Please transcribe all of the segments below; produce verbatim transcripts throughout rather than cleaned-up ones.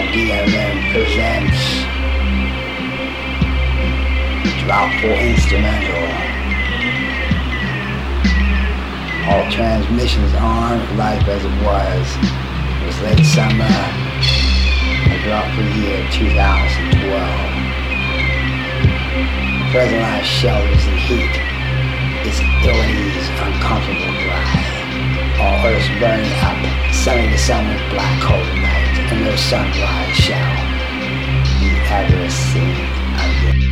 D M M presents Dropful Instrumental. All transmissions on, life as it was. It was late summer, a drop for the year two thousand twelve. Present life shelters and heat. It's ill-ease, uncomfortable dry. All earth's burning up, sunny to summer's black cold night, and no sunrise shall be ever seen again.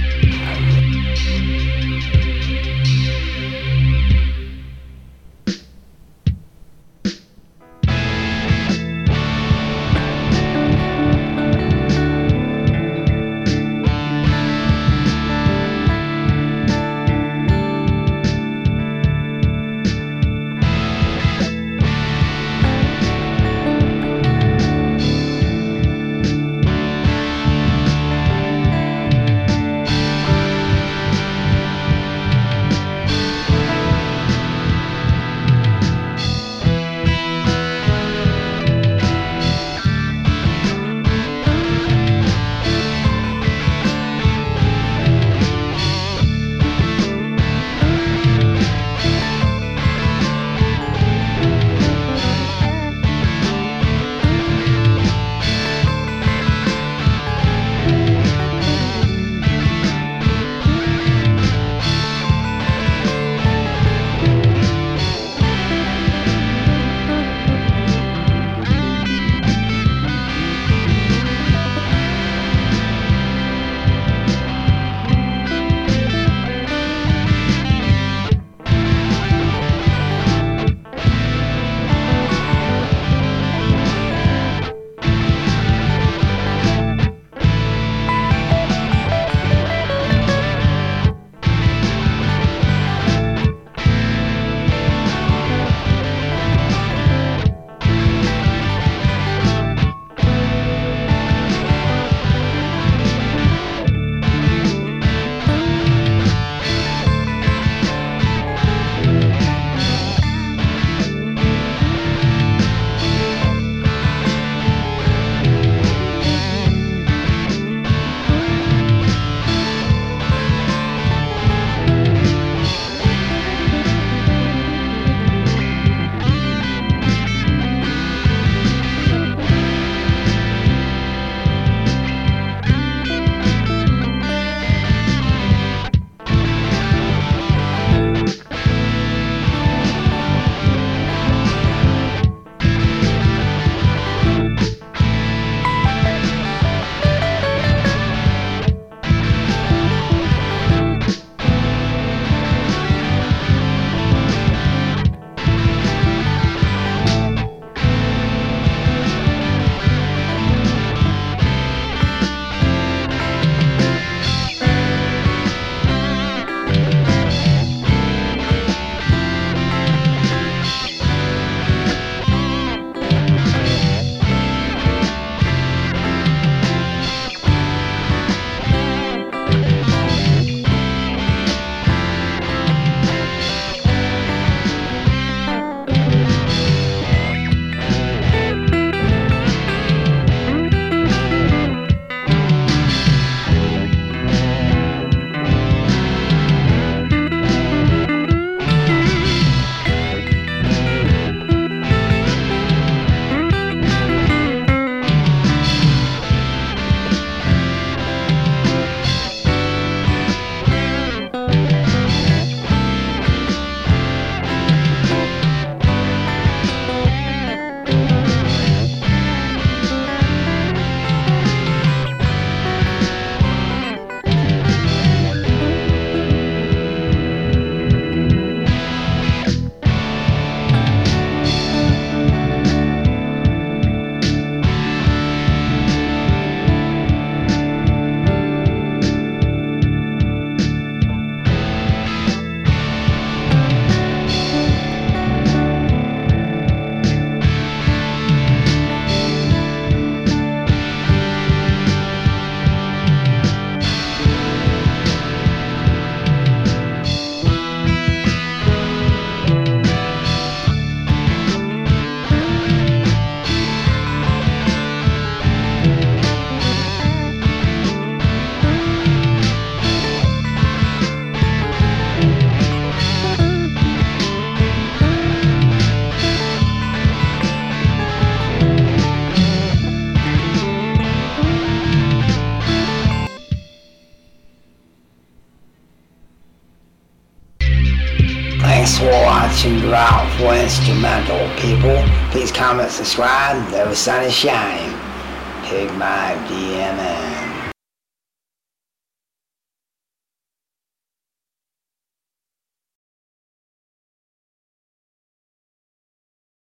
Watch and drop for instrumental people. Please comment, subscribe. Though sun is shining. Pig my D M N.